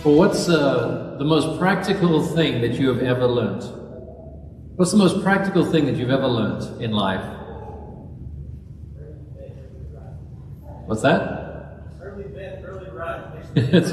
Well, what's the most practical thing that you have ever learned? What's the most practical thing that you've ever learned in life? What's that? Early bed, early rise.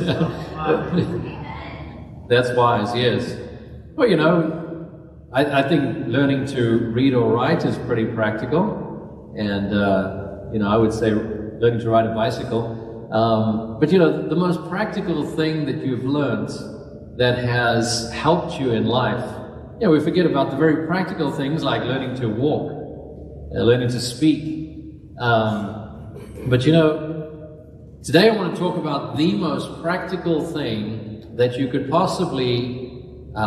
That's wise, yes. Well, you know, I think learning to read or write is pretty practical. And, you know, I would say learning to ride a bicycle. But, you know, the most practical thing that you've learned that has helped you in life, you know, we forget about the very practical things like learning to walk, learning to speak. But, you know, today I want to talk about the most practical thing that you could possibly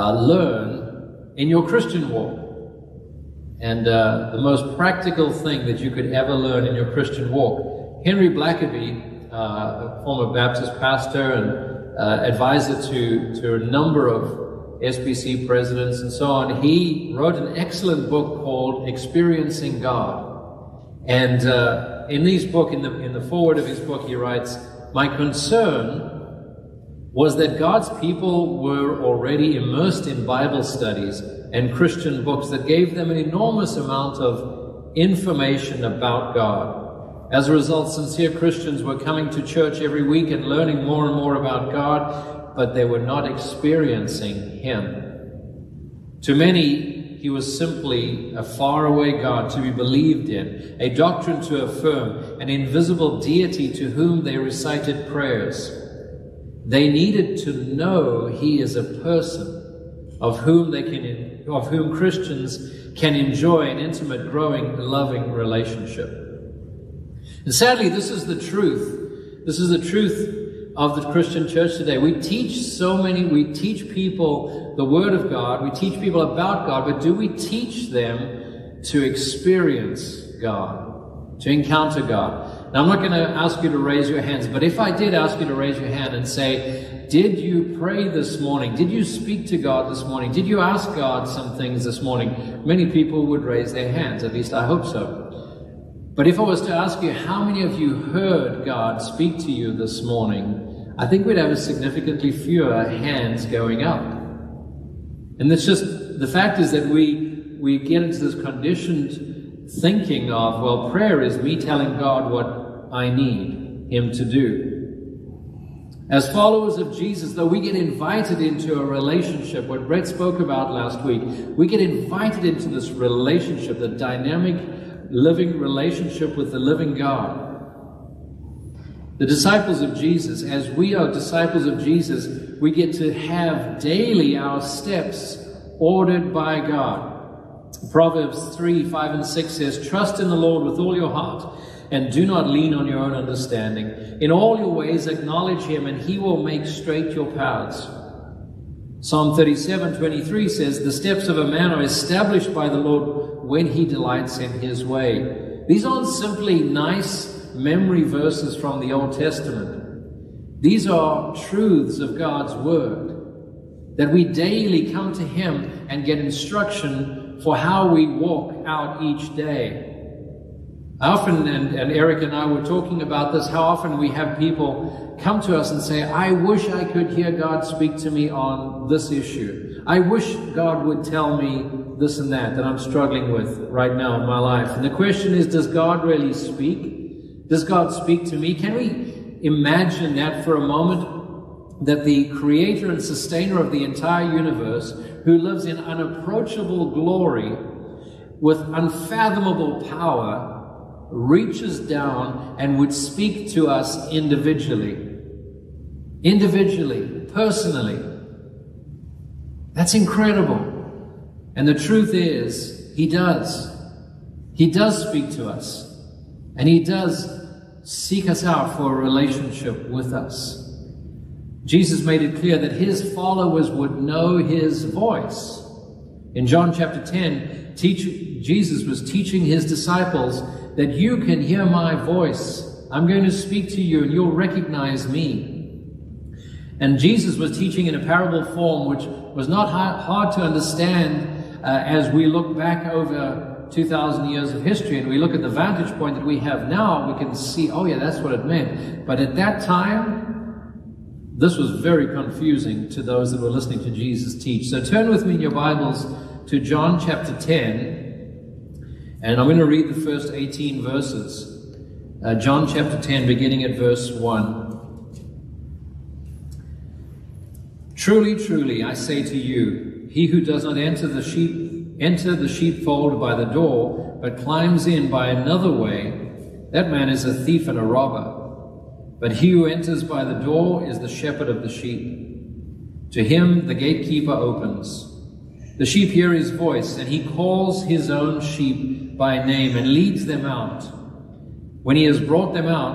learn in your Christian walk. And the most practical thing that you could ever learn in your Christian walk. Henry Blackaby, a former Baptist pastor and advisor to a number of SBC presidents and so on, he wrote an excellent book called Experiencing God. And in the foreword of his book, he writes, "My concern was that God's people were already immersed in Bible studies and Christian books that gave them an enormous amount of information about God. As a result, sincere Christians were coming to church every week and learning more and more about God, but they were not experiencing Him. To many, He was simply a faraway God to be believed in, a doctrine to affirm, an invisible deity to whom they recited prayers. They needed to know He is a person of whom Christians can enjoy an intimate, growing, loving relationship." And sadly, this is the truth. This is the truth of the Christian church today. We teach people the Word of God, we teach people about God, but do we teach them to experience God, to encounter God? Now, I'm not going to ask you to raise your hands, but if I did ask you to raise your hand and say, did you pray this morning? Did you speak to God this morning? Did you ask God some things this morning? Many people would raise their hands, at least I hope so. But if I was to ask you, how many of you heard God speak to you this morning? I think we'd have significantly fewer hands going up. And it's just, the fact is that we get into this conditioned thinking of, well, prayer is me telling God what I need Him to do. As followers of Jesus, though, we get invited into a relationship, what Brett spoke about last week, we get invited into this relationship, the dynamic, living relationship with the living God. The disciples of Jesus, as we are disciples of Jesus, we get to have daily our steps ordered by God. Proverbs 3:5 and 6 says, "Trust in the Lord with all your heart, and do not lean on your own understanding. In all your ways acknowledge Him, and He will make straight your paths." Psalm 37:23 says, "The steps of a man are established by the Lord when He delights in His way." These aren't simply nice memory verses from the Old Testament. These are truths of God's Word, that we daily come to Him and get instruction for how we walk out each day. Often, and Eric and I were talking about this, how often we have people come to us and say, "I wish I could hear God speak to me on this issue. I wish God would tell me this and that I'm struggling with right now in my life." And the question is, does God really speak? Does God speak to me? Can we imagine that for a moment, that the creator and sustainer of the entire universe, who lives in unapproachable glory with unfathomable power, reaches down and would speak to us individually, personally? That's incredible. And the truth is, He does. He does speak to us. And He does seek us out for a relationship with us. Jesus made it clear that His followers would know His voice. In John chapter 10, Jesus was teaching His disciples that you can hear my voice. I'm going to speak to you and you'll recognize me. And Jesus was teaching in a parable form, which was not hard to understand as we look back over 2,000 years of history and we look at the vantage point that we have now. We can see, oh yeah, that's what it meant. But at that time, This was very confusing to those that were listening to Jesus teach. So turn with me in your Bibles to John chapter 10, and I'm going to read the first 18 verses. John chapter 10, beginning at verse 1. Truly, truly, I say to you, he who does not enter the sheepfold by the door, but climbs in by another way, that man is a thief and a robber. But he who enters by the door is the shepherd of the sheep. To him the gatekeeper opens. The sheep hear his voice, and he calls his own sheep by name and leads them out. When he has brought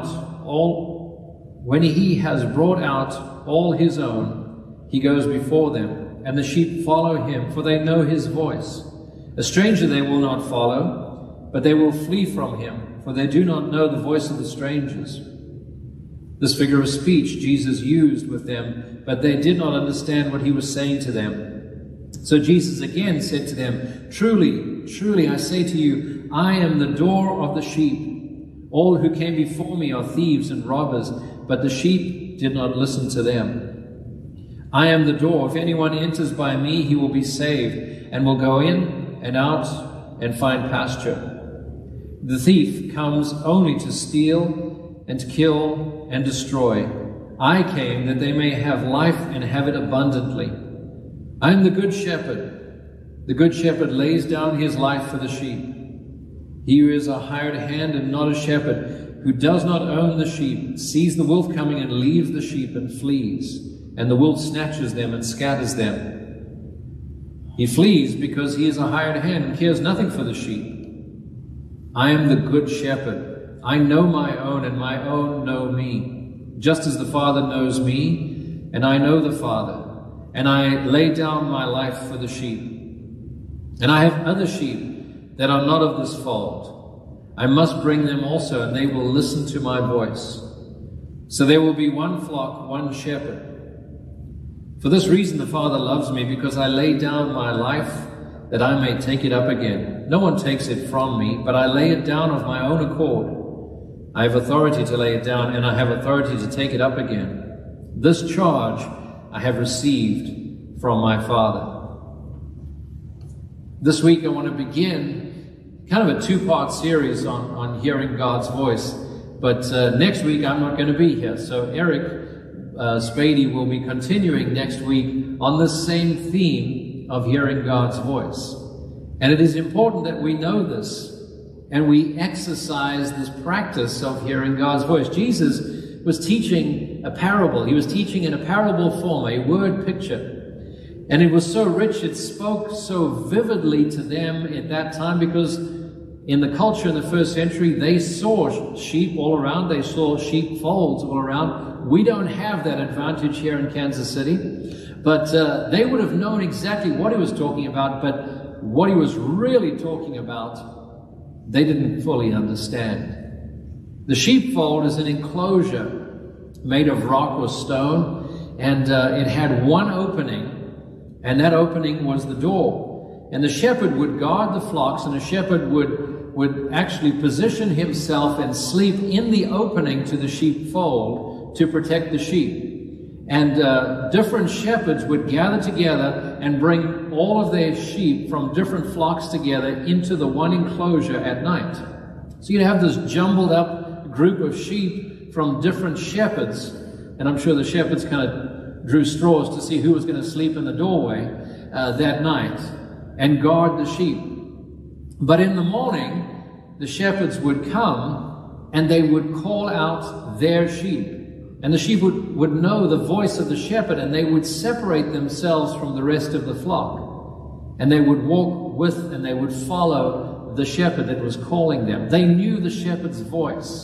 out all his own, he goes before them, and the sheep follow him, for they know his voice. A stranger they will not follow, but they will flee from him, for they do not know the voice of the strangers. This figure of speech Jesus used with them, but they did not understand what he was saying to them. So Jesus again said to them, Truly, truly, I say to you, I am the door of the sheep. All who came before me are thieves and robbers, but the sheep did not listen to them. I am the door. If anyone enters by me, he will be saved, and will go in and out and find pasture. The thief comes only to steal and to kill and destroy. I came that they may have life and have it abundantly. I am the good shepherd. The good shepherd lays down his life for the sheep. He who is a hired hand and not a shepherd, who does not own the sheep, sees the wolf coming and leaves the sheep and flees, and the wolf snatches them and scatters them. He flees because he is a hired hand and cares nothing for the sheep. I am the good shepherd. I know my own, and my own know me, just as the Father knows me, and I know the Father, and I lay down my life for the sheep. And I have other sheep that are not of this fold. I must bring them also, and they will listen to my voice. So there will be one flock, one shepherd. For this reason the Father loves me, because I lay down my life that I may take it up again. No one takes it from me, but I lay it down of my own accord. I have authority to lay it down, and I have authority to take it up again. This charge I have received from my Father. This week I want to begin kind of a two-part series on hearing God's voice. But next week I'm not going to be here. So Eric Spady will be continuing next week on this same theme of hearing God's voice. And it is important that we know this, and we exercise this practice of hearing God's voice. Jesus was teaching a parable. He was teaching in a parable form, a word picture. And it was so rich, it spoke so vividly to them at that time, because in the culture in the first century, they saw sheep all around. They saw sheep folds all around. We don't have that advantage here in Kansas City. But they would have known exactly what he was talking about, but what he was really talking about, they didn't fully understand. The sheepfold is an enclosure made of rock or stone, and it had one opening, and that opening was the door. And the shepherd would guard the flocks, and the shepherd would actually position himself and sleep in the opening to the sheepfold to protect the sheep. And different shepherds would gather together and bring all of their sheep from different flocks together into the one enclosure at night. So you'd have this jumbled up group of sheep from different shepherds. And I'm sure the shepherds kind of drew straws to see who was going to sleep in the doorway that night and guard the sheep. But in the morning, the shepherds would come and they would call out their sheep. And the sheep would know the voice of the shepherd, and they would separate themselves from the rest of the flock. And they would walk with and they would follow the shepherd that was calling them. They knew the shepherd's voice.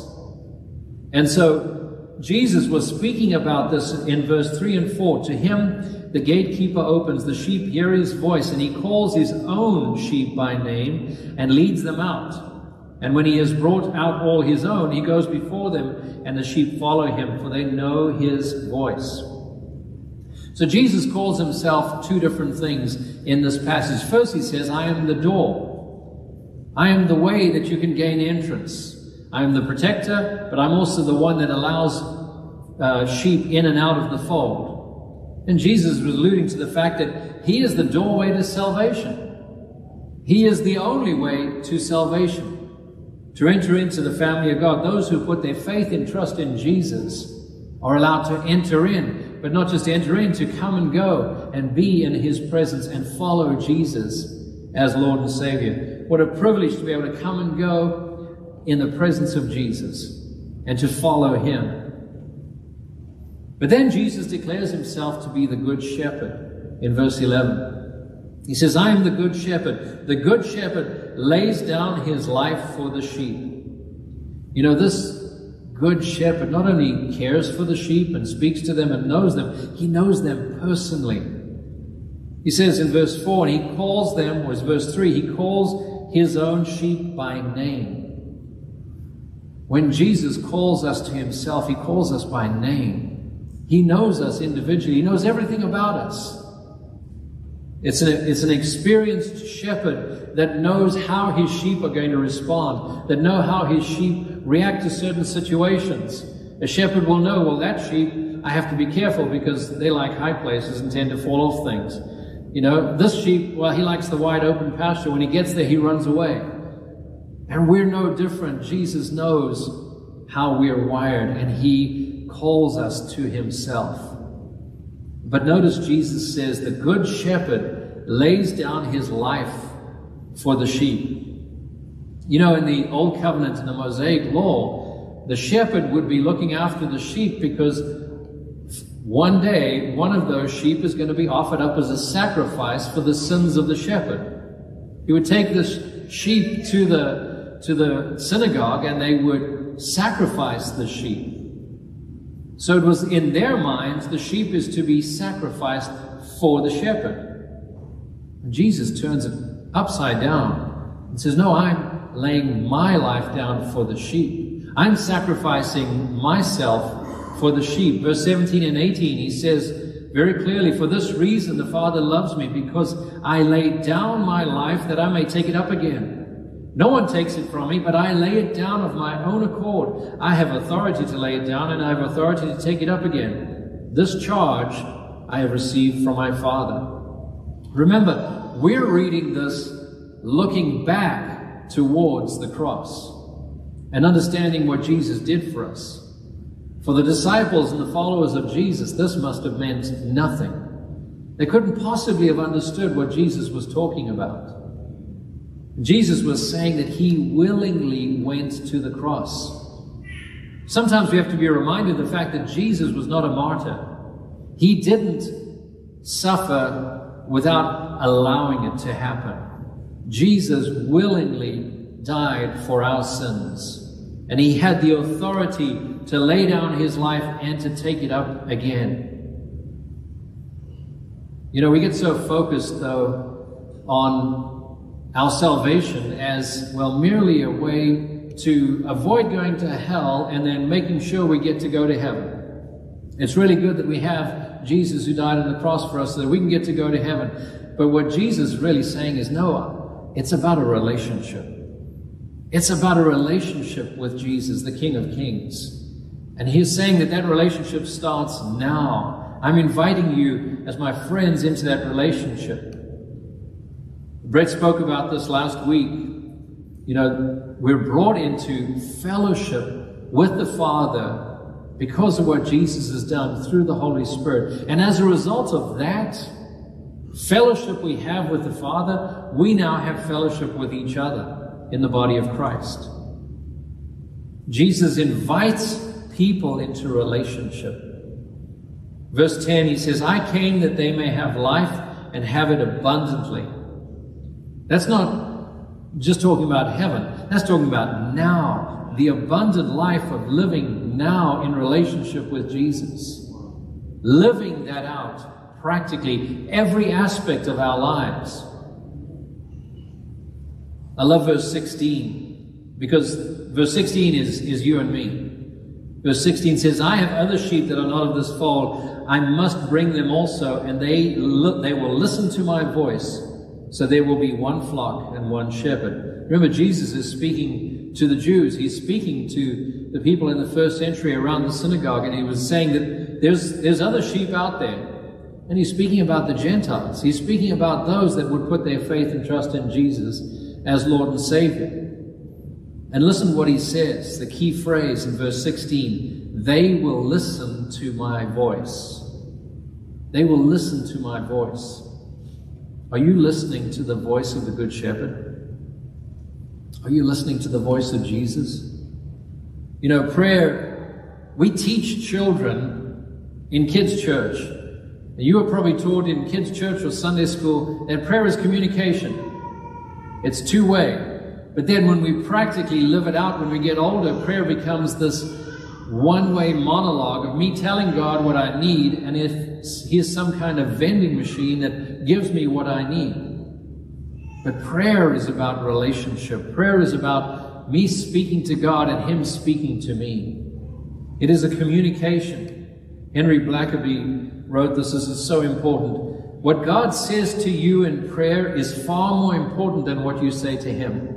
And so Jesus was speaking about this in verse 3 and 4. To him the gatekeeper opens, the sheep hear his voice, and he calls his own sheep by name and leads them out. And when he has brought out all his own, he goes before them, and the sheep follow him, for they know his voice. So Jesus calls himself two different things in this passage. First, he says, I am the door. I am the way that you can gain entrance. I am the protector, but I'm also the one that allows sheep in and out of the fold. And Jesus was alluding to the fact that He is the doorway to salvation. He is the only way to salvation, to enter into the family of God. Those who put their faith and trust in Jesus are allowed to enter in, but not just to enter in, to come and go and be in His presence and follow Jesus as Lord and Savior. What a privilege to be able to come and go in the presence of Jesus and to follow Him. But then Jesus declares Himself to be the Good Shepherd in verse 11. He says, I am the Good Shepherd. The Good Shepherd lays down His life for the sheep. You know, this Good Shepherd not only cares for the sheep and speaks to them and knows them, He knows them personally. He says in verse 4, and He calls them, or verse 3, He calls His own sheep by name. When Jesus calls us to Himself, He calls us by name. He knows us individually. He knows everything about us. It's an experienced shepherd that knows how his sheep are going to respond, that know how his sheep react to certain situations. A shepherd will know, well, that sheep, I have to be careful because they like high places and tend to fall off things. You know, this sheep, well, he likes the wide open pasture. When he gets there, he runs away. And we're no different. Jesus knows how we're wired, and He calls us to Himself. But notice Jesus says the Good Shepherd lays down His life for the sheep. You know, in the Old Covenant, in the Mosaic Law, the shepherd would be looking after the sheep because one day one of those sheep is going to be offered up as a sacrifice for the sins of the shepherd. He would take this sheep to the synagogue and they would sacrifice the sheep. So it was in their minds, the sheep is to be sacrificed for the shepherd. And Jesus turns it upside down and says, no, I'm laying my life down for the sheep. I'm sacrificing myself for the sheep. Verse 17 and 18, He says very clearly, for this reason the Father loves me, because I lay down my life that I may take it up again. No one takes it from me, but I lay it down of my own accord. I have authority to lay it down, and I have authority to take it up again. This charge I have received from my Father. Remember, we're reading this looking back towards the cross and understanding what Jesus did for us. For the disciples and the followers of Jesus, this must have meant nothing. They couldn't possibly have understood what Jesus was talking about. Jesus was saying that He willingly went to the cross. Sometimes we have to be reminded of the fact that Jesus was not a martyr. He didn't suffer without allowing it to happen. Jesus willingly died for our sins. And He had the authority to lay down His life and to take it up again. You know, we get so focused, though, on our salvation as, well, merely a way to avoid going to hell and then making sure we get to go to heaven. It's really good that we have Jesus who died on the cross for us so that we can get to go to heaven. But what Jesus is really saying is, no, it's about a relationship. It's about a relationship with Jesus, the King of Kings. And He's saying that that relationship starts now. I'm inviting you as my friends into that relationship. Brett spoke about this last week. You know, we're brought into fellowship with the Father because of what Jesus has done through the Holy Spirit. And as a result of that fellowship we have with the Father, we now have fellowship with each other in the body of Christ. Jesus invites people into relationship. Verse 10, He says, I came that they may have life and have it abundantly. That's not just talking about heaven. That's talking about now, the abundant life of living now in relationship with Jesus. Living that out practically every aspect of our lives. I love verse 16 because verse 16 is you and me. Verse 16 says, I have other sheep that are not of this fold. I must bring them also, and they will listen to my voice. So there will be one flock and one shepherd. Remember, Jesus is speaking to the Jews. He's speaking to the people in the first century around the synagogue, and he was saying that there's other sheep out there. And he's speaking about the Gentiles. He's speaking about those that would put their faith and trust in Jesus as Lord and Savior. And listen what he says, the key phrase in verse 16, they will listen to my voice. They will listen to my voice. Are you listening to the voice of the Good Shepherd? Are you listening to the voice of Jesus? You know, prayer, we teach children in kids' church. You were probably taught in kids' church or Sunday school that prayer is communication. It's two-way. But then when we practically live it out, when we get older, prayer becomes this one-way monologue of me telling God what I need, and if here's some kind of vending machine that gives me what I need. But prayer is about relationship. Prayer is about me speaking to God and him speaking to me. It is a communication. Henry Blackaby wrote this is so important. What God says to you in prayer is far more important than what you say to him.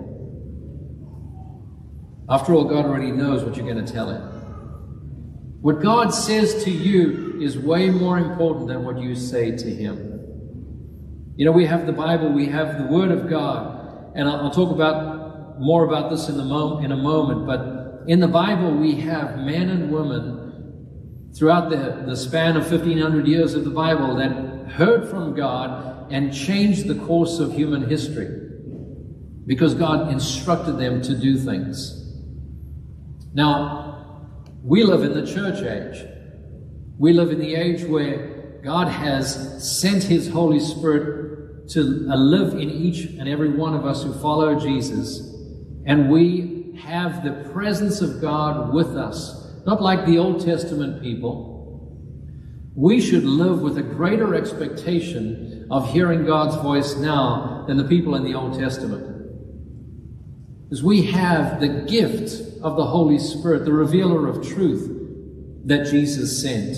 After all, God already knows what you're going to tell him. What God says to you is way more important than what you say to him. You know, we have the Bible, we have the Word of God, and I'll talk more about this in a moment, but in the Bible we have men and women throughout the span of 1,500 years of the Bible that heard from God and changed the course of human history because God instructed them to do things. Now, we live in the church age. We live in the age where God has sent his Holy Spirit to live in each and every one of us who follow Jesus, and we have the presence of God with us. Not like the Old Testament people. We should live with a greater expectation of hearing God's voice now than the people in the Old Testament. Because we have the gift of the Holy Spirit, the revealer of truth that Jesus sent.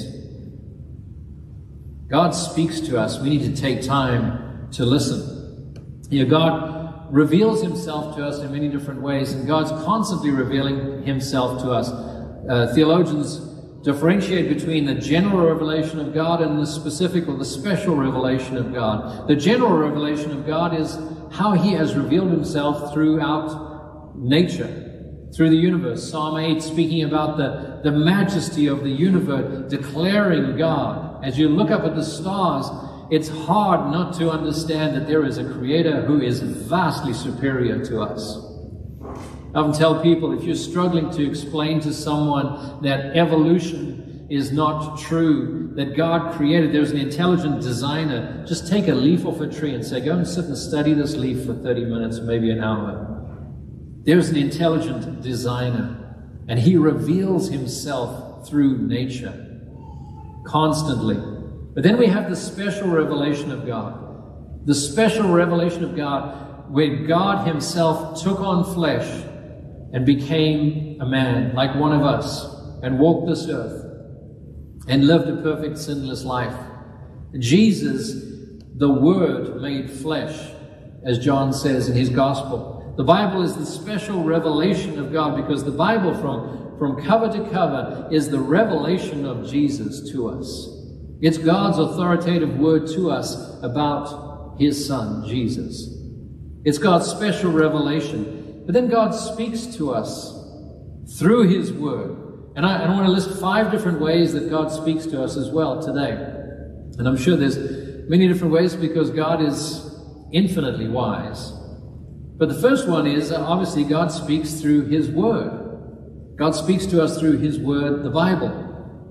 God speaks to us. We need to take time to listen. You know, God reveals himself to us in many different ways, and God's constantly revealing himself to us. Theologians differentiate between the general revelation of God and the specific or the special revelation of God. The general revelation of God is how he has revealed himself throughout nature, through the universe. Psalm 8 speaking about the majesty of the universe, declaring God. As you look up at the stars, it's hard not to understand that there is a creator who is vastly superior to us. I often tell people, if you're struggling to explain to someone that evolution is not true, that God created, there's an intelligent designer, just take a leaf off a tree and say, go and sit and study this leaf for 30 minutes, maybe an hour. There's an intelligent designer, and he reveals himself through nature constantly. But then we have the special revelation of God. The special revelation of God, where God himself took on flesh and became a man like one of us and walked this earth and lived a perfect sinless life. Jesus, the Word made flesh, as John says in his gospel. The Bible is the special revelation of God, because the Bible from cover to cover is the revelation of Jesus to us. It's God's authoritative word to us about his Son, Jesus. It's God's special revelation. But then God speaks to us through his word. And I want to list 5 different ways that God speaks to us as well today. And I'm sure there's many different ways because God is infinitely wise. But the first one is, obviously, God speaks through his word. God speaks to us through his word, the Bible.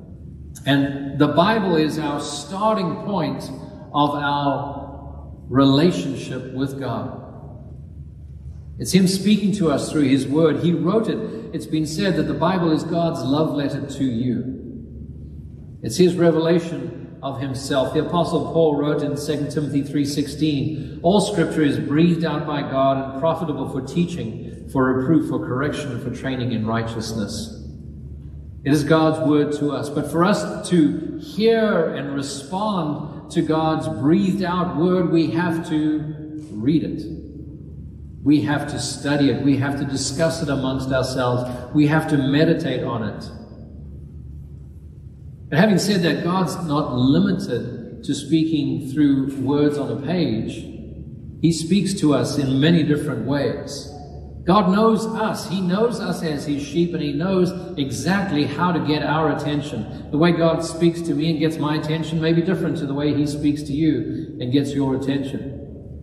And the Bible is our starting point of our relationship with God. It's him speaking to us through his word. He wrote it. It's been said that the Bible is God's love letter to you. It's his revelation of himself. The Apostle Paul wrote in 2 Timothy 3:16, all scripture is breathed out by God and profitable for teaching, for reproof, for correction, and for training in righteousness. It is God's word to us. But for us to hear and respond to God's breathed out word, we have to read it. We have to study it. We have to discuss it amongst ourselves. We have to meditate on it. But having said that, God's not limited to speaking through words on a page. He speaks to us in many different ways. God knows us. He knows us as His sheep, and He knows exactly how to get our attention. The way God speaks to me and gets my attention may be different to the way He speaks to you and gets your attention.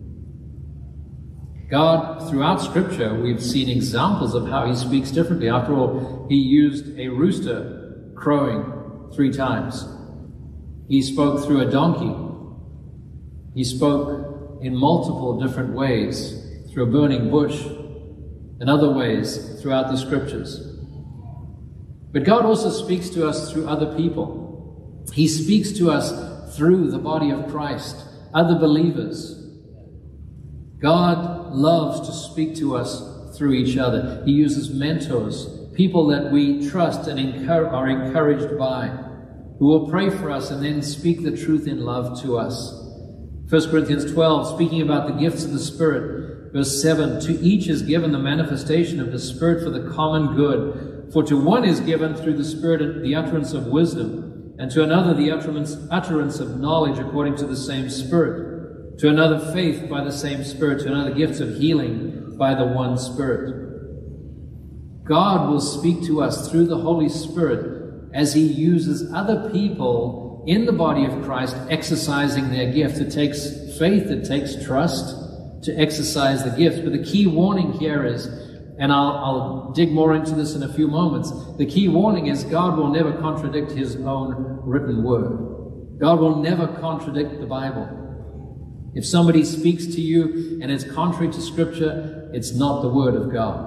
God, throughout Scripture, we've seen examples of how He speaks differently. After all, He used a rooster crowing 3 times. He spoke through a donkey. He spoke in multiple different ways, through a burning bush, and other ways throughout the Scriptures. But God also speaks to us through other people. He speaks to us through the body of Christ, other believers. God loves to speak to us through each other. He uses mentors, people that we trust and are encouraged by, who will pray for us and then speak the truth in love to us. 1 Corinthians 12, speaking about the gifts of the Spirit, verse 7, to each is given the manifestation of the Spirit for the common good. For to one is given through the Spirit the utterance of wisdom, and to another the utterance of knowledge according to the same Spirit, to another faith by the same Spirit, to another gifts of healing by the one Spirit. God will speak to us through the Holy Spirit as He uses other people in the body of Christ exercising their gift. It takes faith, it takes trust to exercise the gift. But the key warning here is, and I'll dig more into this in a few moments, the key warning is God will never contradict His own written word. God will never contradict the Bible. If somebody speaks to you and it's contrary to Scripture, it's not the Word of God.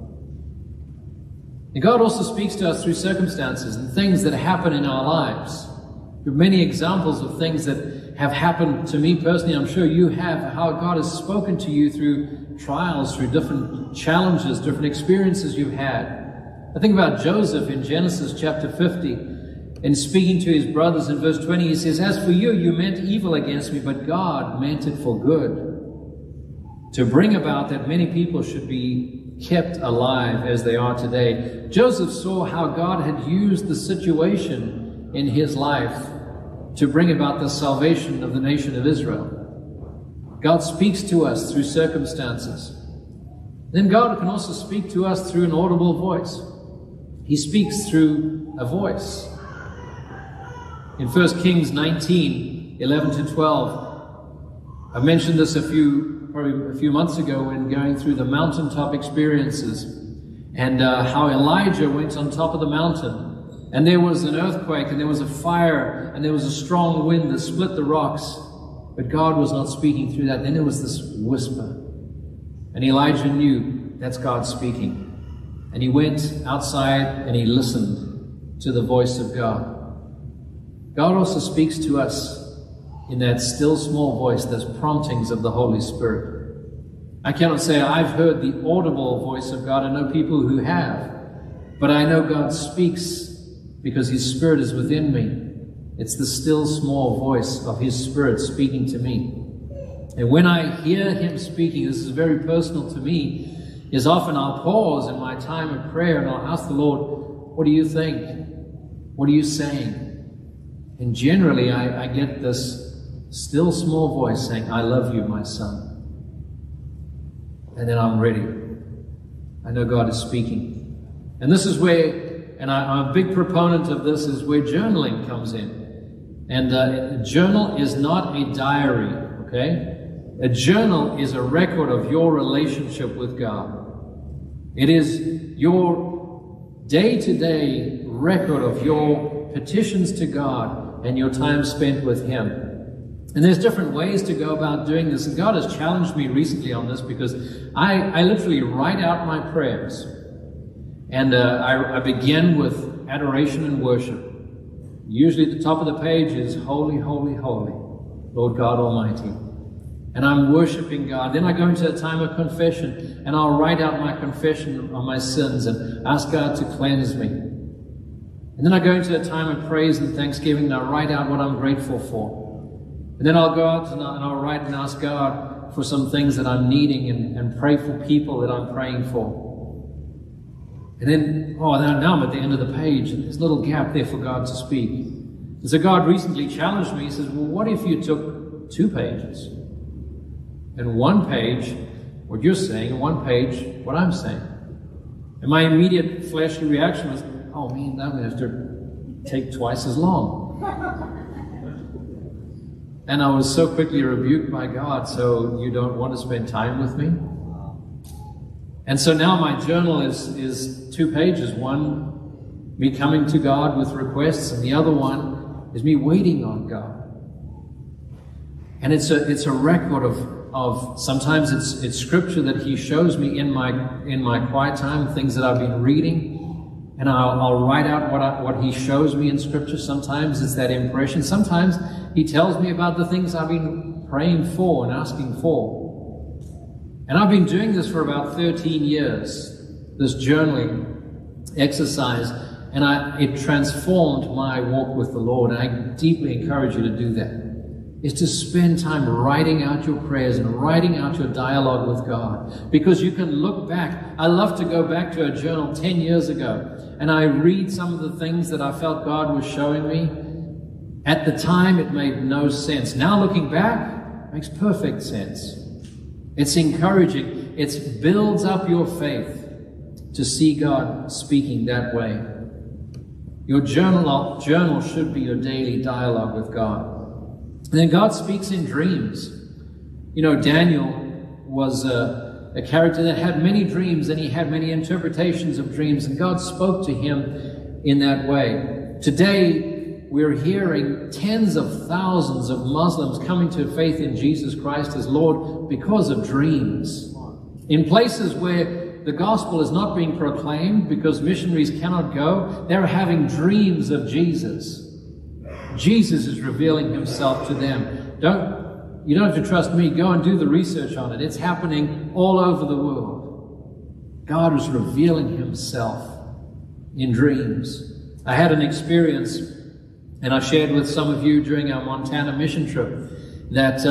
And God also speaks to us through circumstances and things that happen in our lives. There are many examples of things that have happened to me personally. I'm sure you have, how God has spoken to you through trials, through different challenges, different experiences you've had. I think about Joseph in Genesis chapter 50. In speaking to his brothers in verse 20, he says, "As for you, you meant evil against me, but God meant it for good, to bring about that many people should be kept alive as they are today." Joseph saw how God had used the situation in his life to bring about the salvation of the nation of Israel. God speaks to us through circumstances. Then God can also speak to us through an audible voice. He speaks through a voice. In 1 Kings 19, 11 to 12, I mentioned this probably a few months ago when going through the mountaintop experiences, and how Elijah went on top of the mountain, and there was an earthquake, and there was a fire, and there was a strong wind that split the rocks, but God was not speaking through that. Then there was this whisper, and Elijah knew that's God speaking, and he went outside and he listened to the voice of God. God also speaks to us in that still small voice, those promptings of the Holy Spirit. I cannot say I've heard the audible voice of God. I know people who have, but I know God speaks because His Spirit is within me. It's the still small voice of His Spirit speaking to me. And when I hear Him speaking, this is very personal to me, is often I'll pause in my time of prayer and I'll ask the Lord, what do you think? What are you saying? And generally I get this still small voice saying, "I love you, my son." And then I'm ready. I know God is speaking. And this is where, and I'm a big proponent of this, is where journaling comes in. And a journal is not a diary, okay? A journal is a record of your relationship with God. It is your day-to-day record of your petitions to God and your time spent with Him. And there's different ways to go about doing this. And God has challenged me recently on this, because I literally write out my prayers. And I begin with adoration and worship. Usually at the top of the page is "Holy, holy, holy, Lord God Almighty." And I'm worshiping God. Then I go into a time of confession, and I'll write out my confession on my sins and ask God to cleanse me. And then I go into a time of praise and thanksgiving, and I write out what I'm grateful for. And then I'll go out and I'll write and ask God for some things that I'm needing and pray for people that I'm praying for. And then, now I'm at the end of the page, and there's a little gap there for God to speak. And so God recently challenged me. He says, well, what if you took 2 pages? And 1 page, what you're saying, and 1 page, what I'm saying. And my immediate fleshly reaction was, oh man, that would have to take twice as long. And I was so quickly rebuked by God, so you don't want to spend time with me? And so now my journal is 2 pages. One, me coming to God with requests, and the other one is me waiting on God. And it's a record of sometimes it's scripture that He shows me in my quiet time, things that I've been reading, and I'll write out what He shows me in scripture. Sometimes it's that impression. Sometimes He tells me about the things I've been praying for and asking for. And I've been doing this for about 13 years, this journaling exercise, and it transformed my walk with the Lord. And I deeply encourage you to do that. Is to spend time writing out your prayers and writing out your dialogue with God. Because you can look back. I love to go back to a journal 10 years ago, and I read some of the things that I felt God was showing me. At the time, it made no sense. Now looking back, it makes perfect sense. It's encouraging. It builds up your faith to see God speaking that way. Your journal should be your daily dialogue with God. And then God speaks in dreams. You know, Daniel was a character that had many dreams, and he had many interpretations of dreams, and God spoke to him in that way. Today, we're hearing tens of thousands of Muslims coming to faith in Jesus Christ as Lord because of dreams. In places where the gospel is not being proclaimed because missionaries cannot go, they're having dreams of Jesus. Jesus is revealing Himself to them. You don't have to trust me. Go and do the research on it. It's happening all over the world. God is revealing Himself in dreams. I had an experience, and I shared with some of you during our Montana mission trip, that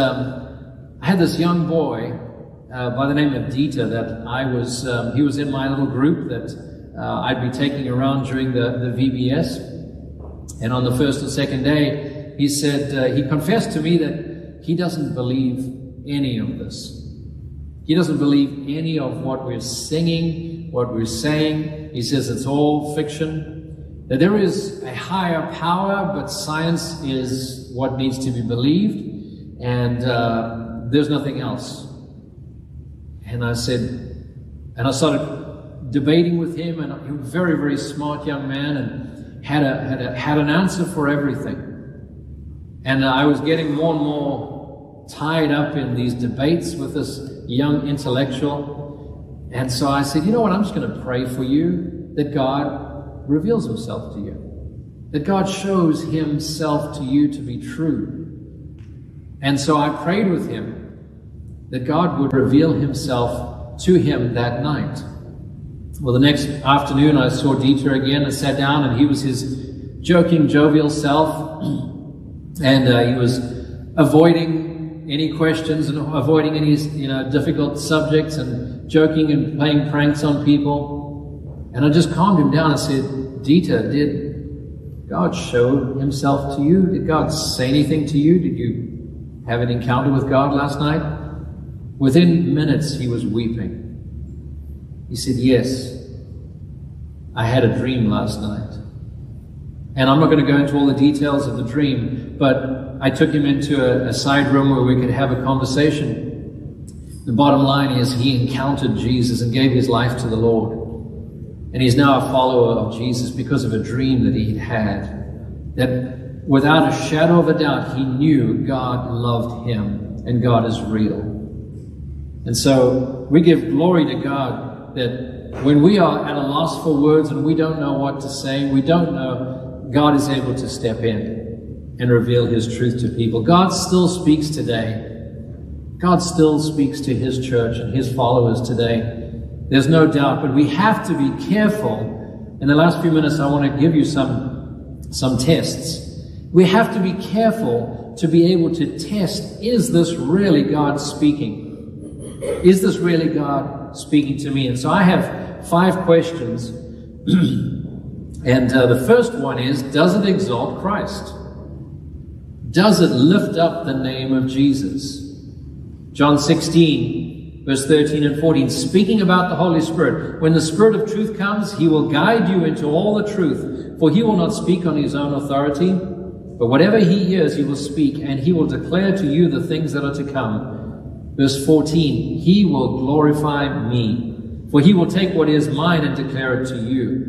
I had this young boy by the name of Dieter that he was in my little group that I'd be taking around during the VBS. And on the first and second day, he said, he confessed to me that he doesn't believe any of this. He doesn't believe any of what we're singing, what we're saying. He says it's all fiction. That there is a higher power, but science is what needs to be believed, and there's nothing else. And I started debating with him, and he was a very, very smart young man, and had an answer for everything. And I was getting more and more tied up in these debates with this young intellectual. And so I said, you know what, I'm just going to pray for you that God reveals Himself to you. That God shows Himself to you to be true. And so I prayed with him that God would reveal Himself to him that night. Well, the next afternoon I saw Dieter again and sat down, and he was his joking, jovial self, and he was avoiding any questions and avoiding any difficult subjects and joking and playing pranks on people. And I just calmed him down and said, Dieter, did God show Himself to you? Did God say anything to you? Did you have an encounter with God last night? Within minutes he was weeping. He said, yes, I had a dream last night. And I'm not going to go into all the details of the dream, but I took him into a side room where we could have a conversation. The bottom line is he encountered Jesus and gave his life to the Lord. And he's now a follower of Jesus because of a dream that he had. That without a shadow of a doubt, he knew God loved him and God is real. And so we give glory to God that when we are at a loss for words and we don't know what to say, we don't know, God is able to step in and reveal His truth to people. God still speaks today. God still speaks to His church and His followers today. There's no doubt, but we have to be careful. In the last few minutes, I want to give you some tests. We have to be careful to be able to test, is this really God speaking? Is this really God speaking to me? And so I have 5 questions. And the first one is, does it exalt Christ? Does it lift up the name of Jesus? John 16, verse 13 and 14, speaking about the Holy Spirit. When the Spirit of truth comes, he will guide you into all the truth, for he will not speak on his own authority, but whatever he hears, he will speak, and he will declare to you the things that are to come. Verse 14, he will glorify me, for he will take what is mine and declare it to you.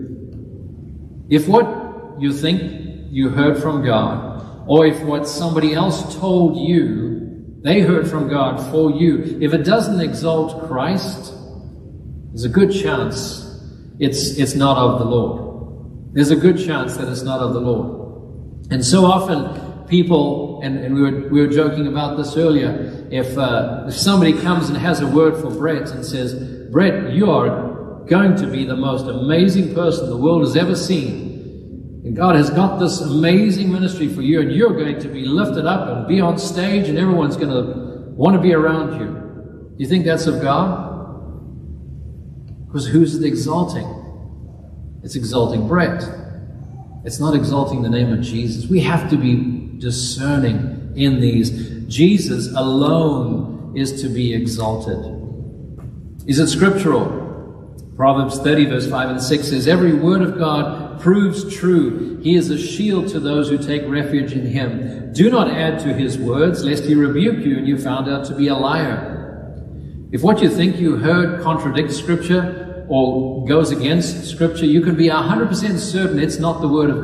If what you think you heard from God, or if what somebody else told you, they heard from God for you, if it doesn't exalt Christ, there's a good chance it's not of the Lord. There's a good chance that it's not of the Lord. And so often people, and we were joking about this earlier, if somebody comes and has a word for Brett and says, Brett, you are going to be the most amazing person the world has ever seen. And God has got this amazing ministry for you, and you're going to be lifted up and be on stage, and everyone's going to want to be around you. Do you think that's of God? Because who's it exalting? It's exalting Brett. It's not exalting the name of Jesus. We have to be discerning in these. Jesus alone is to be exalted. Is it scriptural? Proverbs 30 verse 5 and 6 says, every word of God proves true. He is a shield to those who take refuge in him. Do not add to his words, lest he rebuke you and you found out to be a liar. If what you think you heard contradicts Scripture or goes against Scripture, you can be 100% certain it's not the Word of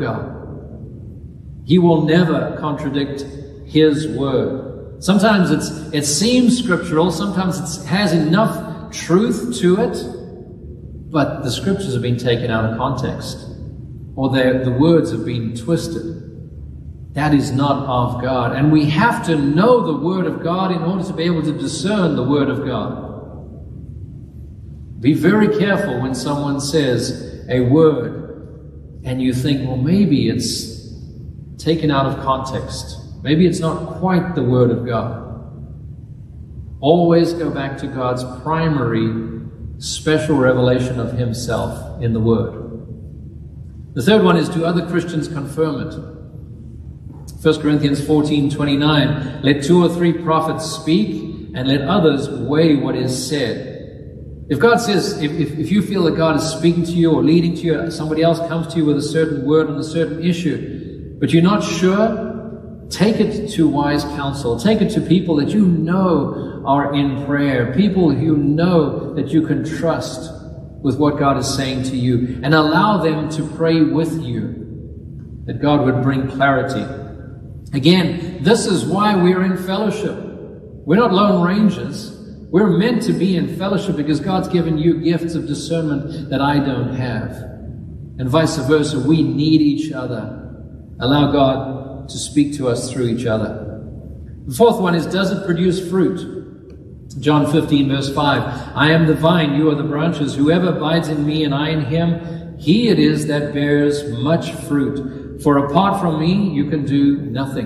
God. He will never contradict his Word. Sometimes it seems scriptural, sometimes it has enough truth to it, but the Scriptures have been taken out of context, or the words have been twisted. That is not of God. And we have to know the Word of God in order to be able to discern the Word of God. Be very careful when someone says a word and you think, well, maybe it's taken out of context. Maybe it's not quite the Word of God. Always go back to God's primary special revelation of himself in the Word. The third one is, do other Christians confirm it? 1 Corinthians 14:29, let 2 or 3 prophets speak, and let others weigh what is said. If God says, if you feel that God is speaking to you or leading to you, somebody else comes to you with a certain word on a certain issue, but you're not sure, take it to wise counsel. Take it to people that you know are in prayer, people you know that you can trust with what God is saying to you, and allow them to pray with you, that God would bring clarity. Again, this is why we're in fellowship. We're not lone rangers. We're meant to be in fellowship because God's given you gifts of discernment that I don't have. And vice versa, we need each other. Allow God to speak to us through each other. The fourth one is, does it produce fruit? John 15 verse 5, I am the vine, you are the branches. Whoever abides in me and I in him, he it is that bears much fruit. For apart from me, you can do nothing.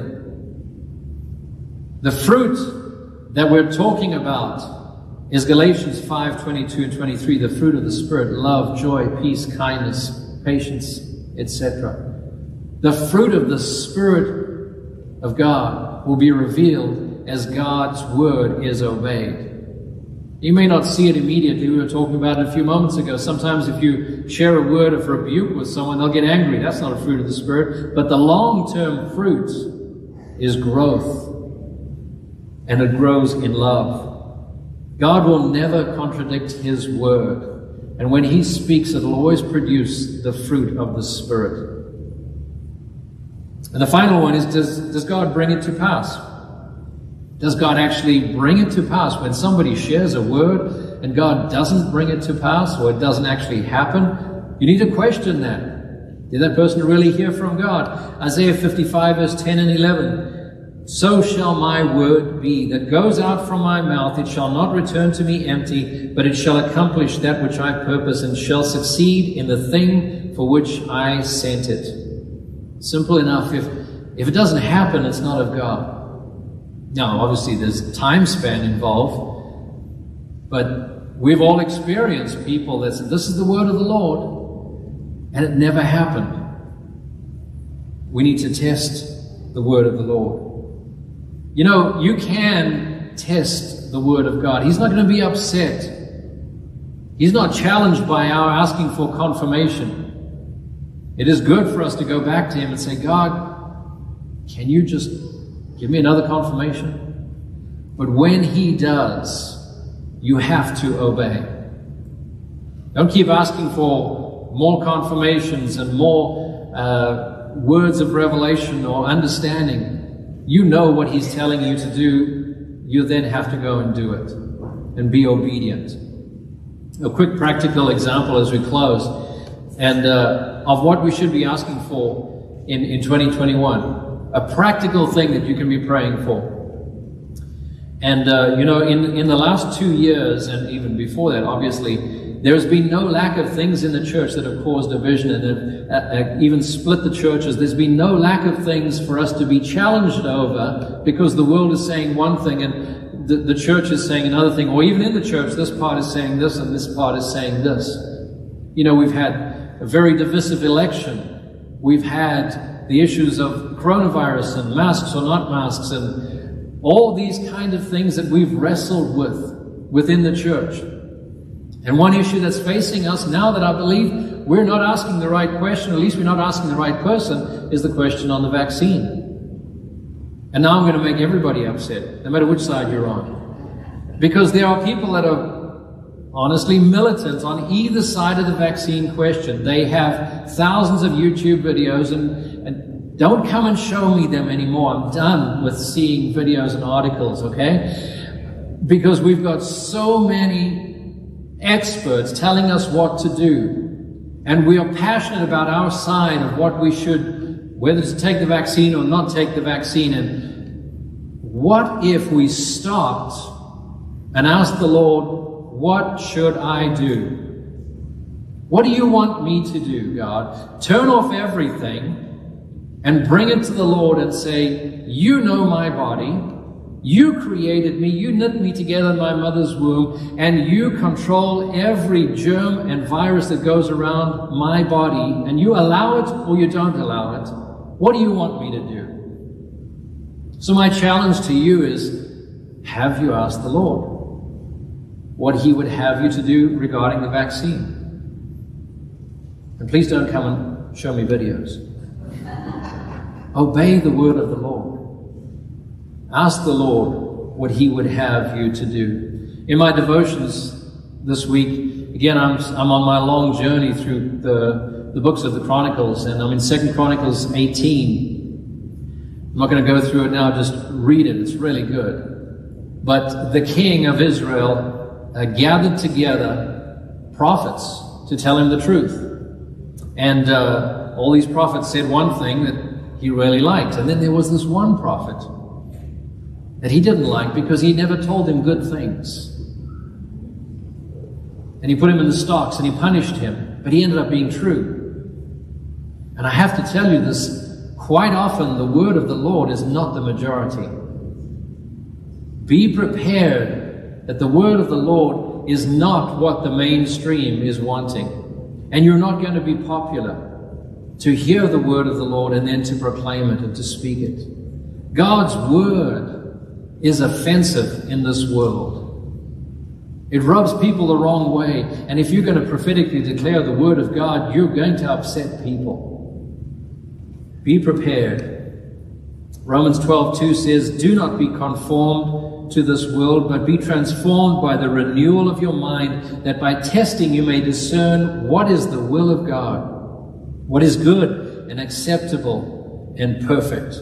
The fruit that we're talking about is Galatians 5:22 and 23, the fruit of the Spirit, love, joy, peace, kindness, patience, etc. The fruit of the Spirit of God will be revealed as God's word is obeyed. You may not see it immediately. We were talking about it a few moments ago. Sometimes if you share a word of rebuke with someone, they'll get angry. That's not a fruit of the Spirit. But the long-term fruit is growth. And it grows in love. God will never contradict his word. And when he speaks, it will always produce the fruit of the Spirit. And the final one is, does God bring it to pass? Does God actually bring it to pass? When somebody shares a word and God doesn't bring it to pass, or it doesn't actually happen, you need to question that. Did that person really hear from God? Isaiah 55 verse 10 and 11. So shall my word be that goes out from my mouth. It shall not return to me empty, but it shall accomplish that which I purpose and shall succeed in the thing for which I sent it. Simple enough. If it doesn't happen, it's not of God. Now, obviously, there's time span involved. But we've all experienced people that said, this is the word of the Lord, and it never happened. We need to test the word of the Lord. You know, you can test the word of God. He's not going to be upset. He's not challenged by our asking for confirmation. It is good for us to go back to Him and say, God, can you just give me another confirmation? But when He does, you have to obey. Don't keep asking for more confirmations and more words of revelation or understanding. You know what He's telling you to do. You then have to go and do it and be obedient. A quick practical example as we close, and of what we should be asking for in 2021. A practical thing that you can be praying for. And you know, in the last 2 years, and even before that, obviously, there's been no lack of things in the church that have caused division and have even split the churches. There's been no lack of things for us to be challenged over, because the world is saying one thing and the church is saying another thing, or even in the church, this part is saying this and this part is saying this. You know, we've had a very divisive election. We've had the issues of coronavirus and masks or not masks, and all these kind of things that we've wrestled with within the church. And one issue that's facing us now that I believe we're not asking the right question, or at least we're not asking the right person, is the question on the vaccine. And now I'm going to make everybody upset, no matter which side you're on. Because there are people that are honestly militant on either side of the vaccine question. They have thousands of YouTube videos, and don't come and show me them anymore. I'm done with seeing videos and articles, okay? Because we've got so many experts telling us what to do. And we are passionate about our side of what we should, whether to take the vaccine or not take the vaccine. And what if we stopped and asked the Lord, what should I do? What do you want me to do, God? Turn off everything and bring it to the Lord and say, you know my body. You created me. You knit me together in my mother's womb. And you control every germ and virus that goes around my body. And you allow it or you don't allow it. What do you want me to do? So my challenge to you is, have you asked the Lord what He would have you to do regarding the vaccine? And please don't come and show me videos. Obey the word of the Lord. Ask the Lord what He would have you to do. In my devotions this week, again, I'm on my long journey through the books of the Chronicles, and I'm in 2 Chronicles 18. I'm not going to go through it now, just read it. It's really good. But the king of Israel gathered together prophets to tell him the truth. And all these prophets said one thing that he really liked. And then there was this one prophet that he didn't like because he never told him good things. And he put him in the stocks and he punished him. But he ended up being true. And I have to tell you this, quite often the word of the Lord is not the majority. Be prepared that the word of the Lord is not what the mainstream is wanting. And you're not going to be popular to hear the word of the Lord and then to proclaim it and to speak it. God's word is offensive in this world. It rubs people the wrong way. And if you're going to prophetically declare the word of God, you're going to upset people. Be prepared. Romans 12:2 says, do not be conformed to this world, but be transformed by the renewal of your mind, that by testing you may discern what is the will of God, what is good and acceptable and perfect.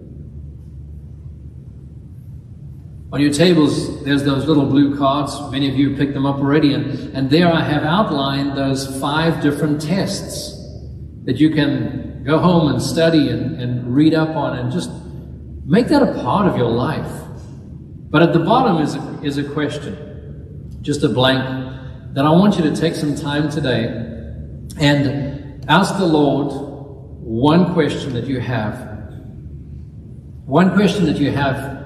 On your tables, there's those little blue cards. Many of you picked them up already, and there I have outlined those 5 different tests that you can go home and study and read up on, and just make that a part of your life. But at the bottom is a question, just a blank, that I want you to take some time today and ask the Lord one question that you have. One question that you have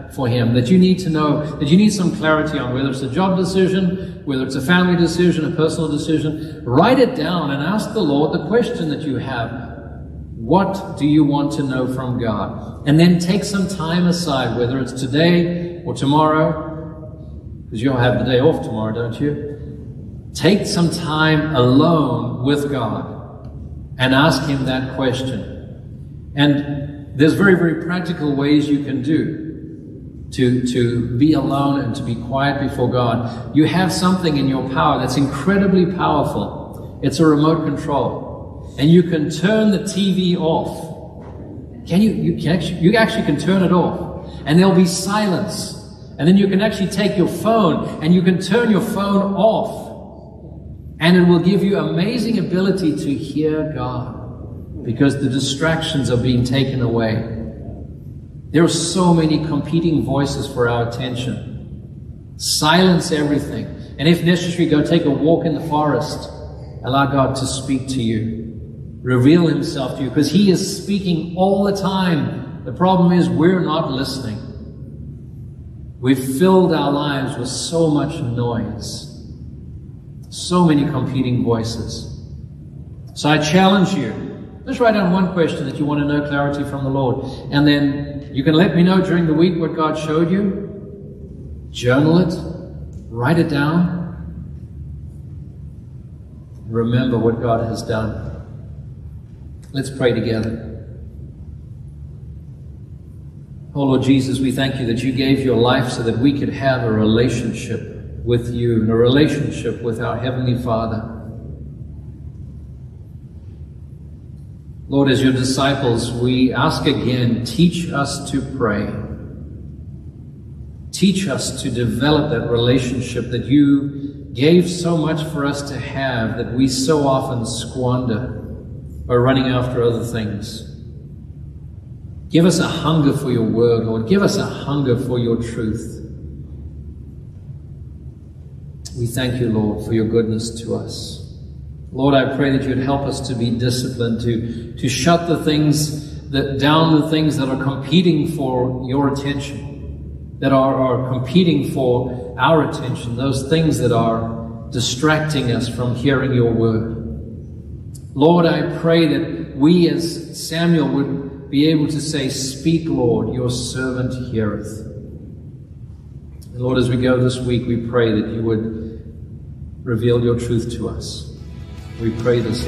for Him, that you need to know, that you need some clarity on, whether it's a job decision, whether it's a family decision, a personal decision. Write it down and ask the Lord the question that you have. What do you want to know from God? And then take some time aside, whether it's today or tomorrow, because you'll have the day off tomorrow, don't you? Take some time alone with God and ask Him that question. And there's very, very practical ways you can do to be alone and to be quiet before God. You have something in your power that's incredibly powerful. It's a remote control. And you can turn the TV off. You actually can turn it off. And there'll be silence. And then you can actually take your phone and you can turn your phone off. And it will give you amazing ability to hear God, because the distractions are being taken away. There are so many competing voices for our attention. Silence everything. And if necessary, go take a walk in the forest. Allow God to speak to you. Reveal Himself to you, because He is speaking all the time. The problem is we're not listening. We've filled our lives with so much noise. So many competing voices. So I challenge you. Just write down one question that you want to know clarity from the Lord. And then you can let me know during the week what God showed you. Journal it. Write it down. Remember what God has done. Let's pray together. Oh Lord Jesus, we thank you that you gave your life so that we could have a relationship with you and a relationship with our Heavenly Father. Lord, as your disciples, we ask again, teach us to pray. Teach us to develop that relationship that you gave so much for us to have, that we so often squander by running after other things. Give us a hunger for your word, Lord. Give us a hunger for your truth. We thank you, Lord, for your goodness to us. Lord, I pray that you'd help us to be disciplined, to shut the things down, the things that are competing for your attention, that are competing for our attention, those things that are distracting us from hearing your word. Lord, I pray that we as Samuel would be able to say, speak, Lord, your servant heareth. And Lord, as we go this week, we pray that you would reveal your truth to us. We pray this,